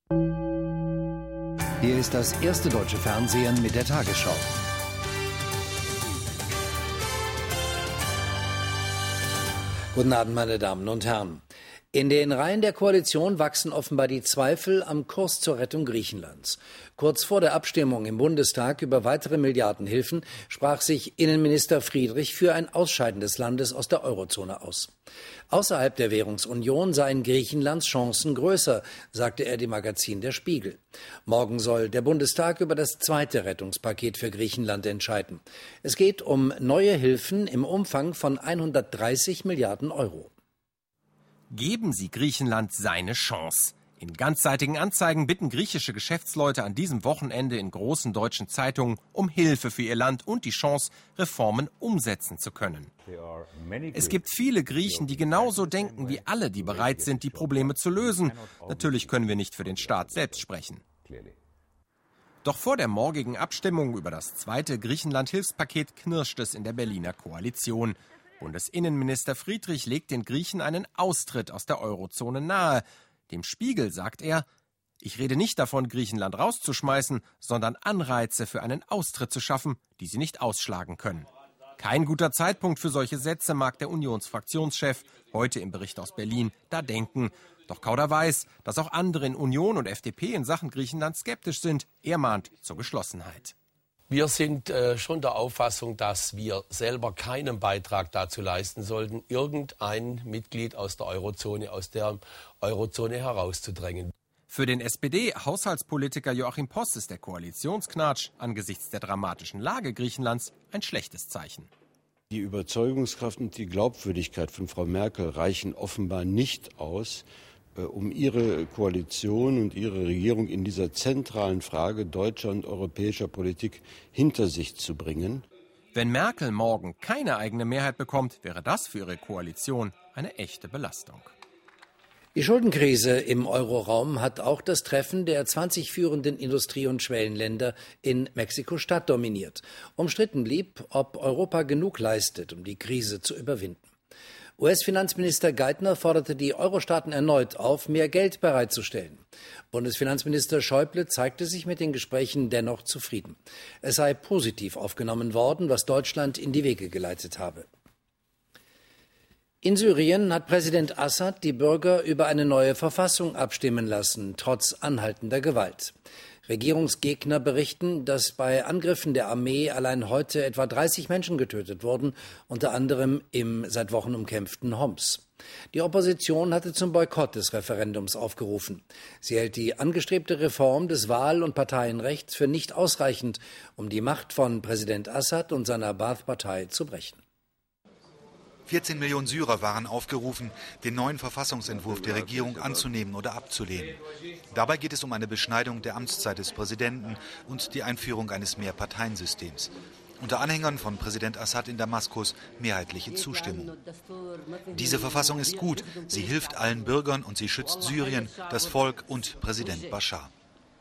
Hier ist das erste deutsche Fernsehen mit der Tagesschau. Guten Abend, meine Damen und Herren. In den Reihen der Koalition wachsen offenbar die Zweifel am Kurs zur Rettung Griechenlands. Kurz vor der Abstimmung im Bundestag über weitere Milliardenhilfen sprach sich Innenminister Friedrich für ein Ausscheiden des Landes aus der Eurozone aus. Außerhalb der Währungsunion seien Griechenlands Chancen größer, sagte er dem Magazin Der Spiegel. Morgen soll der Bundestag über das zweite Rettungspaket für Griechenland entscheiden. Es geht um neue Hilfen im Umfang von 130 Milliarden Euro. Geben Sie Griechenland seine Chance. In ganzseitigen Anzeigen bitten griechische Geschäftsleute an diesem Wochenende in großen deutschen Zeitungen um Hilfe für ihr Land und die Chance, Reformen umsetzen zu können. Es gibt viele Griechen, die genauso denken wie alle, die bereit sind, die Probleme zu lösen. Natürlich können wir nicht für den Staat selbst sprechen. Doch vor der morgigen Abstimmung über das zweite Griechenland-Hilfspaket knirscht es in der Berliner Koalition. Bundesinnenminister Friedrich legt den Griechen einen Austritt aus der Eurozone nahe. Dem Spiegel sagt er, ich rede nicht davon, Griechenland rauszuschmeißen, sondern Anreize für einen Austritt zu schaffen, die sie nicht ausschlagen können. Kein guter Zeitpunkt für solche Sätze, mag der Unionsfraktionschef heute im Bericht aus Berlin da denken. Doch Kauder weiß, dass auch andere in Union und FDP in Sachen Griechenland skeptisch sind. Er mahnt zur Geschlossenheit. Wir sind schon der Auffassung, dass wir selber keinen Beitrag dazu leisten sollten, irgendein Mitglied aus der Eurozone herauszudrängen. Für den SPD-Haushaltspolitiker Joachim Poss ist der Koalitionsknatsch angesichts der dramatischen Lage Griechenlands ein schlechtes Zeichen. Die Überzeugungskraft und die Glaubwürdigkeit von Frau Merkel reichen offenbar nicht aus, um ihre Koalition und ihre Regierung in dieser zentralen Frage deutscher und europäischer Politik hinter sich zu bringen. Wenn Merkel morgen keine eigene Mehrheit bekommt, wäre das für ihre Koalition eine echte Belastung. Die Schuldenkrise im Euroraum hat auch das Treffen der 20 führenden Industrie- und Schwellenländer in Mexiko-Stadt dominiert. Umstritten blieb, ob Europa genug leistet, um die Krise zu überwinden. US-Finanzminister Geithner forderte die Euro-Staaten erneut auf, mehr Geld bereitzustellen. Bundesfinanzminister Schäuble zeigte sich mit den Gesprächen dennoch zufrieden. Es sei positiv aufgenommen worden, was Deutschland in die Wege geleitet habe. In Syrien hat Präsident Assad die Bürger über eine neue Verfassung abstimmen lassen, trotz anhaltender Gewalt. Regierungsgegner berichten, dass bei Angriffen der Armee allein heute etwa 30 Menschen getötet wurden, unter anderem im seit Wochen umkämpften Homs. Die Opposition hatte zum Boykott des Referendums aufgerufen. Sie hält die angestrebte Reform des Wahl- und Parteienrechts für nicht ausreichend, um die Macht von Präsident Assad und seiner Baath-Partei zu brechen. 14 Millionen Syrer waren aufgerufen, den neuen Verfassungsentwurf der Regierung anzunehmen oder abzulehnen. Dabei geht es um eine Beschneidung der Amtszeit des Präsidenten und die Einführung eines Mehrparteiensystems. Unter Anhängern von Präsident Assad in Damaskus mehrheitliche Zustimmung. Diese Verfassung ist gut, sie hilft allen Bürgern und sie schützt Syrien, das Volk und Präsident Bashar.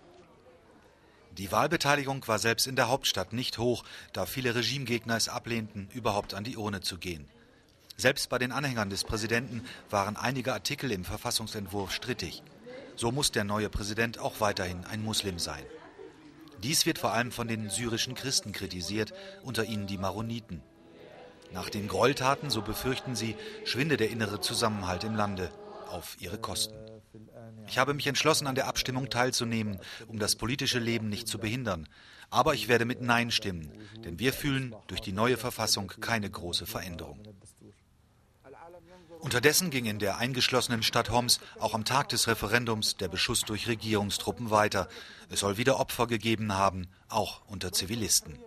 Die Wahlbeteiligung war selbst in der Hauptstadt nicht hoch, da viele Regimegegner es ablehnten, überhaupt an die Urne zu gehen. Selbst bei den Anhängern des Präsidenten waren einige Artikel im Verfassungsentwurf strittig. So muss der neue Präsident auch weiterhin ein Muslim sein. Dies wird vor allem von den syrischen Christen kritisiert, unter ihnen die Maroniten. Nach den Gräueltaten, so befürchten sie, schwinde der innere Zusammenhalt im Lande auf ihre Kosten. Ich habe mich entschlossen, an der Abstimmung teilzunehmen, um das politische Leben nicht zu behindern. Aber ich werde mit Nein stimmen, denn wir fühlen durch die neue Verfassung keine große Veränderung. Unterdessen ging in der eingeschlossenen Stadt Homs auch am Tag des Referendums der Beschuss durch Regierungstruppen weiter. Es soll wieder Opfer gegeben haben, auch unter Zivilisten.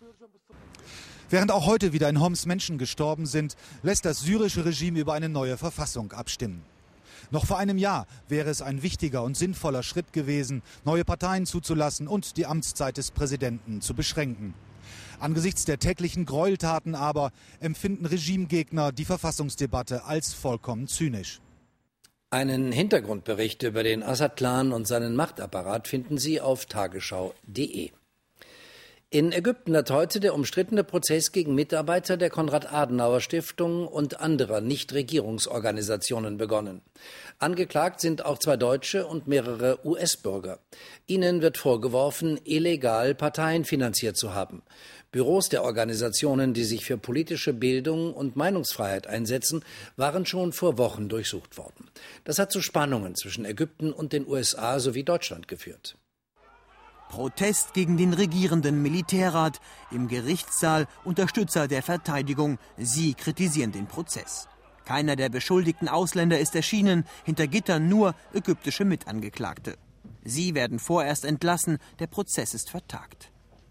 Während auch heute wieder in Homs Menschen gestorben sind, lässt das syrische Regime über eine neue Verfassung abstimmen. Noch vor einem Jahr wäre es ein wichtiger und sinnvoller Schritt gewesen, neue Parteien zuzulassen und die Amtszeit des Präsidenten zu beschränken. Angesichts der täglichen Gräueltaten aber empfinden Regimegegner die Verfassungsdebatte als vollkommen zynisch. Einen Hintergrundbericht über den Assad-Clan und seinen Machtapparat finden Sie auf tagesschau.de. In Ägypten hat heute der umstrittene Prozess gegen Mitarbeiter der Konrad-Adenauer-Stiftung und anderer Nichtregierungsorganisationen begonnen. Angeklagt sind auch 2 Deutsche und mehrere US-Bürger. Ihnen wird vorgeworfen, illegal Parteien finanziert zu haben. Büros der Organisationen, die sich für politische Bildung und Meinungsfreiheit einsetzen, waren schon vor Wochen durchsucht worden. Das hat zu Spannungen zwischen Ägypten und den USA sowie Deutschland geführt. Protest gegen den regierenden Militärrat. Im Gerichtssaal Unterstützer der Verteidigung. Sie kritisieren den Prozess. Keiner der beschuldigten Ausländer ist erschienen. Hinter Gittern nur ägyptische Mitangeklagte. Sie werden vorerst entlassen. Der Prozess ist vertagt.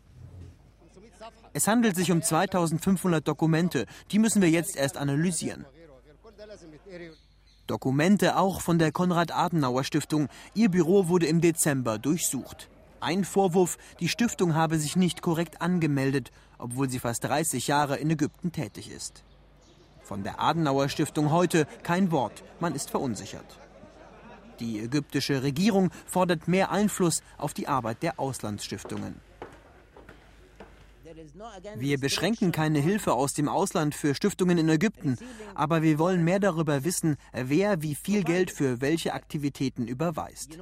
Es handelt sich um 2500 Dokumente. Die müssen wir jetzt erst analysieren. Dokumente auch von der Konrad-Adenauer-Stiftung. Ihr Büro wurde im Dezember durchsucht. Ein Vorwurf, die Stiftung habe sich nicht korrekt angemeldet, obwohl sie fast 30 Jahre in Ägypten tätig ist. Von der Adenauer-Stiftung heute kein Wort, man ist verunsichert. Die ägyptische Regierung fordert mehr Einfluss auf die Arbeit der Auslandsstiftungen. Wir beschränken keine Hilfe aus dem Ausland für Stiftungen in Ägypten, aber wir wollen mehr darüber wissen, wer wie viel Geld für welche Aktivitäten überweist.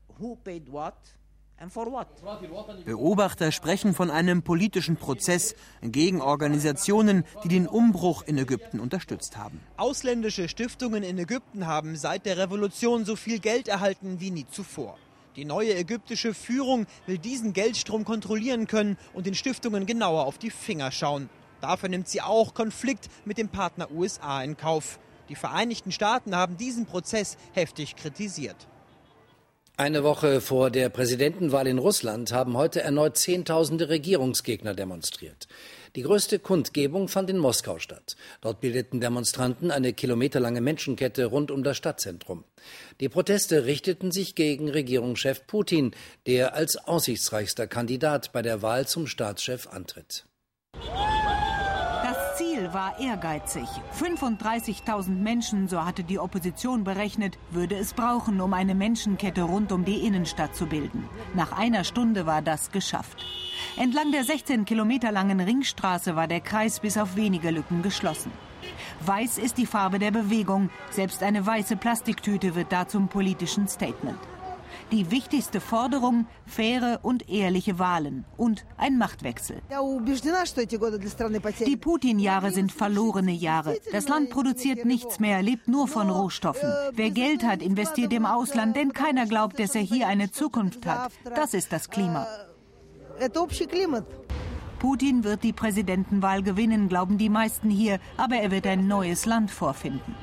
Beobachter sprechen von einem politischen Prozess gegen Organisationen, die den Umbruch in Ägypten unterstützt haben. Ausländische Stiftungen in Ägypten haben seit der Revolution so viel Geld erhalten wie nie zuvor. Die neue ägyptische Führung will diesen Geldstrom kontrollieren können und den Stiftungen genauer auf die Finger schauen. Dafür nimmt sie auch Konflikt mit dem Partner USA in Kauf. Die Vereinigten Staaten haben diesen Prozess heftig kritisiert. Eine Woche vor der Präsidentenwahl in Russland haben heute erneut Zehntausende Regierungsgegner demonstriert. Die größte Kundgebung fand in Moskau statt. Dort bildeten Demonstranten eine kilometerlange Menschenkette rund um das Stadtzentrum. Die Proteste richteten sich gegen Regierungschef Putin, der als aussichtsreichster Kandidat bei der Wahl zum Staatschef antritt. Das Ziel war ehrgeizig. 35.000 Menschen, so hatte die Opposition berechnet, würde es brauchen, um eine Menschenkette rund um die Innenstadt zu bilden. Nach einer Stunde war das geschafft. Entlang der 16 Kilometer langen Ringstraße war der Kreis bis auf wenige Lücken geschlossen. Weiß ist die Farbe der Bewegung. Selbst eine weiße Plastiktüte wird da zum politischen Statement. Die wichtigste Forderung: faire und ehrliche Wahlen und ein Machtwechsel. Die Putin-Jahre sind verlorene Jahre. Das Land produziert nichts mehr, lebt nur von Rohstoffen. Wer Geld hat, investiert im Ausland, denn keiner glaubt, dass er hier eine Zukunft hat. Das ist das Klima. Putin wird die Präsidentenwahl gewinnen, glauben die meisten hier, aber er wird ein neues Land vorfinden.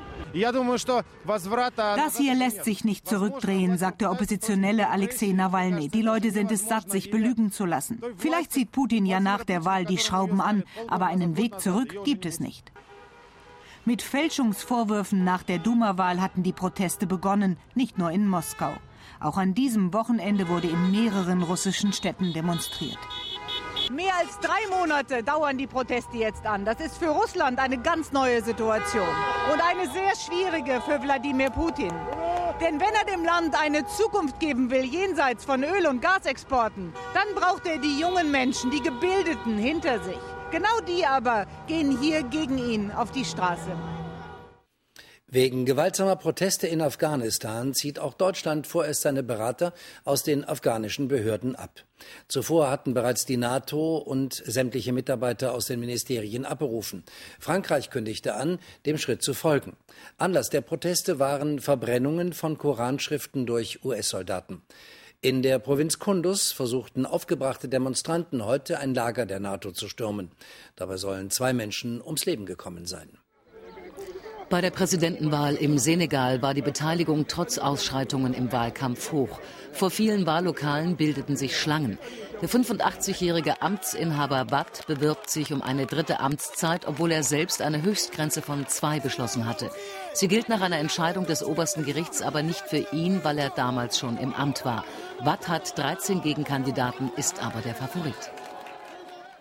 Das hier lässt sich nicht zurückdrehen, sagt der Oppositionelle Alexei Nawalny. Die Leute sind es satt, sich belügen zu lassen. Vielleicht zieht Putin ja nach der Wahl die Schrauben an, aber einen Weg zurück gibt es nicht. Mit Fälschungsvorwürfen nach der Duma-Wahl hatten die Proteste begonnen, nicht nur in Moskau. Auch an diesem Wochenende wurde in mehreren russischen Städten demonstriert. Mehr als 3 Monate dauern die Proteste jetzt an. Das ist für Russland eine ganz neue Situation und eine sehr schwierige für Wladimir Putin. Denn wenn er dem Land eine Zukunft geben will, jenseits von Öl- und Gasexporten, dann braucht er die jungen Menschen, die Gebildeten hinter sich. Genau die aber gehen hier gegen ihn auf die Straße. Wegen gewaltsamer Proteste in Afghanistan zieht auch Deutschland vorerst seine Berater aus den afghanischen Behörden ab. Zuvor hatten bereits die NATO und sämtliche Mitarbeiter aus den Ministerien abberufen. Frankreich kündigte an, dem Schritt zu folgen. Anlass der Proteste waren Verbrennungen von Koranschriften durch US-Soldaten. In der Provinz Kunduz versuchten aufgebrachte Demonstranten heute ein Lager der NATO zu stürmen. Dabei sollen 2 Menschen ums Leben gekommen sein. Bei der Präsidentenwahl im Senegal war die Beteiligung trotz Ausschreitungen im Wahlkampf hoch. Vor vielen Wahllokalen bildeten sich Schlangen. Der 85-jährige Amtsinhaber Wade bewirbt sich um eine 3. Amtszeit, obwohl er selbst eine Höchstgrenze von 2 beschlossen hatte. Sie gilt nach einer Entscheidung des obersten Gerichts aber nicht für ihn, weil er damals schon im Amt war. Wade hat 13 Gegenkandidaten, ist aber der Favorit.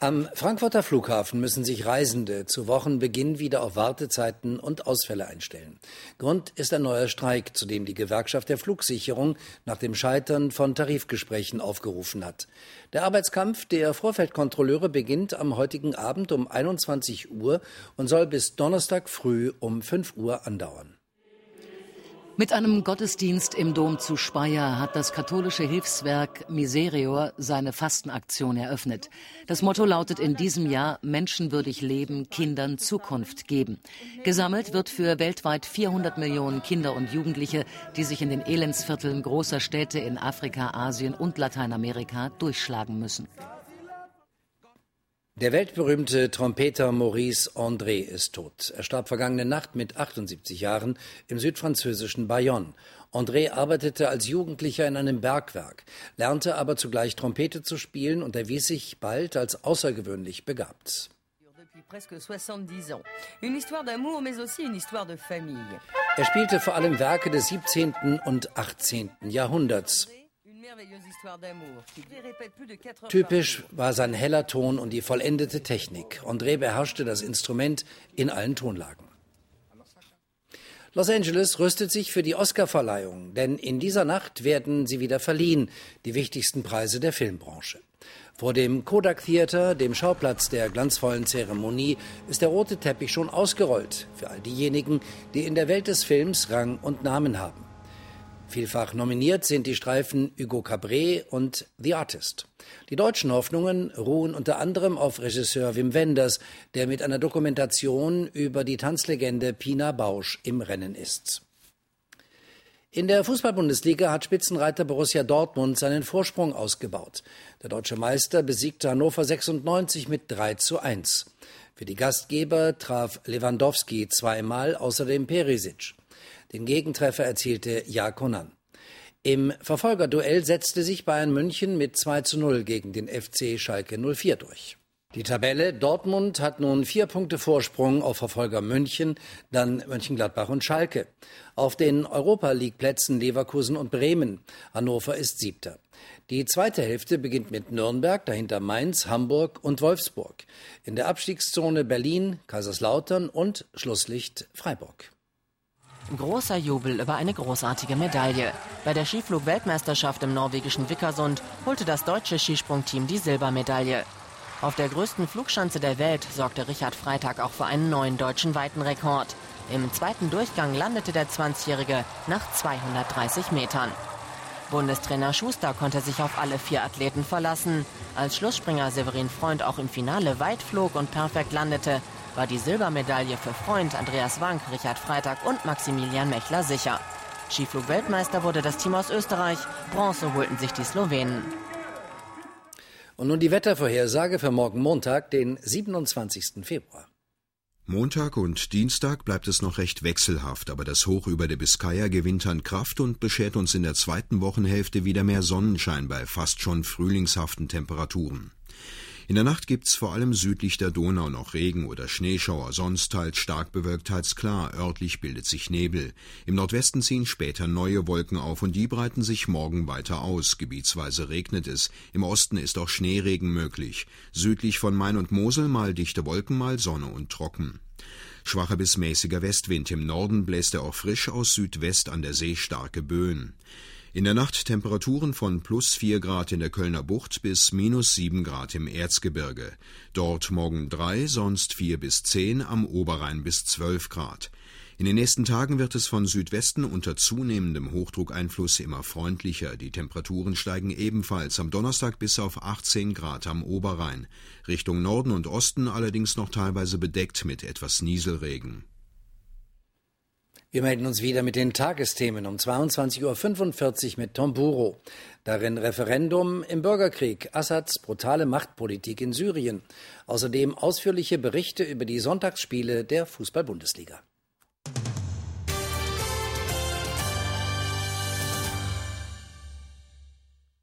Am Frankfurter Flughafen müssen sich Reisende zu Wochenbeginn wieder auf Wartezeiten und Ausfälle einstellen. Grund ist ein neuer Streik, zu dem die Gewerkschaft der Flugsicherung nach dem Scheitern von Tarifgesprächen aufgerufen hat. Der Arbeitskampf der Vorfeldkontrolleure beginnt am heutigen Abend um 21 Uhr und soll bis Donnerstag früh um 5 Uhr andauern. Mit einem Gottesdienst im Dom zu Speyer hat das katholische Hilfswerk Miserior seine Fastenaktion eröffnet. Das Motto lautet in diesem Jahr: menschenwürdig leben, Kindern Zukunft geben. Gesammelt wird für weltweit 400 Millionen Kinder und Jugendliche, die sich in den Elendsvierteln großer Städte in Afrika, Asien und Lateinamerika durchschlagen müssen. Der weltberühmte Trompeter Maurice André ist tot. Er starb vergangene Nacht mit 78 Jahren im südfranzösischen Bayonne. André arbeitete als Jugendlicher in einem Bergwerk, lernte aber zugleich Trompete zu spielen und erwies sich bald als außergewöhnlich begabt. Er spielte vor allem Werke des 17. und 18. Jahrhunderts. Typisch war sein heller Ton und die vollendete Technik. André beherrschte das Instrument in allen Tonlagen. Los Angeles rüstet sich für die Oscarverleihung, denn in dieser Nacht werden sie wieder verliehen, die wichtigsten Preise der Filmbranche. Vor dem Kodak Theater, dem Schauplatz der glanzvollen Zeremonie, ist der rote Teppich schon ausgerollt für all diejenigen, die in der Welt des Films Rang und Namen haben. Vielfach nominiert sind die Streifen Hugo Cabret und The Artist. Die deutschen Hoffnungen ruhen unter anderem auf Regisseur Wim Wenders, der mit einer Dokumentation über die Tanzlegende Pina Bausch im Rennen ist. In der Fußball-Bundesliga hat Spitzenreiter Borussia Dortmund seinen Vorsprung ausgebaut. Der deutsche Meister besiegte Hannover 96 mit 3:1. Für die Gastgeber traf Lewandowski zweimal, außerdem Perisic. Den Gegentreffer erzielte Jalkonan. Im Verfolgerduell setzte sich Bayern München mit 2:0 gegen den FC Schalke 04 durch. Die Tabelle: Dortmund hat nun 4 Punkte Vorsprung auf Verfolger München, dann Mönchengladbach und Schalke. Auf den Europa-League-Plätzen Leverkusen und Bremen. Hannover ist 7. Die zweite Hälfte beginnt mit Nürnberg, dahinter Mainz, Hamburg und Wolfsburg. In der Abstiegszone Berlin, Kaiserslautern und Schlusslicht Freiburg. Großer Jubel über eine großartige Medaille. Bei der Skiflug-Weltmeisterschaft im norwegischen Vickersund holte das deutsche Skisprungteam die Silbermedaille. Auf der größten Flugschanze der Welt sorgte Richard Freitag auch für einen neuen deutschen Weitenrekord. Im zweiten Durchgang landete der 20-Jährige nach 230 Metern. Bundestrainer Schuster konnte sich auf alle 4 Athleten verlassen. Als Schlussspringer Severin Freund auch im Finale weit flog und perfekt landete, war die Silbermedaille für Freund, Andreas Wank, Richard Freitag und Maximilian Mechler sicher. Skiflug-Weltmeister wurde das Team aus Österreich, Bronze holten sich die Slowenen. Und nun die Wettervorhersage für morgen Montag, den 27. Februar. Montag und Dienstag bleibt es noch recht wechselhaft, aber das Hoch über der Biskaya gewinnt an Kraft und beschert uns in der zweiten Wochenhälfte wieder mehr Sonnenschein bei fast schon frühlingshaften Temperaturen. In der Nacht gibt's vor allem südlich der Donau noch Regen oder Schneeschauer, sonst teils stark bewölkt, teils klar, örtlich bildet sich Nebel. Im Nordwesten ziehen später neue Wolken auf und die breiten sich morgen weiter aus. Gebietsweise regnet es, im Osten ist auch Schneeregen möglich. Südlich von Main und Mosel mal dichte Wolken, mal Sonne und trocken. Schwacher bis mäßiger Westwind, im Norden bläst er auch frisch, aus Südwest an der See starke Böen. In der Nacht Temperaturen von +4 Grad in der Kölner Bucht bis -7 Grad im Erzgebirge. Dort morgen 3, sonst 4 bis 10, am Oberrhein bis 12 Grad. In den nächsten Tagen wird es von Südwesten unter zunehmendem Hochdruckeinfluss immer freundlicher. Die Temperaturen steigen ebenfalls am Donnerstag bis auf 18 Grad am Oberrhein. Richtung Norden und Osten allerdings noch teilweise bedeckt mit etwas Nieselregen. Wir melden uns wieder mit den Tagesthemen um 22:45 Uhr mit Tom Buro. Darin Referendum im Bürgerkrieg, Assads brutale Machtpolitik in Syrien. Außerdem ausführliche Berichte über die Sonntagsspiele der Fußball-Bundesliga.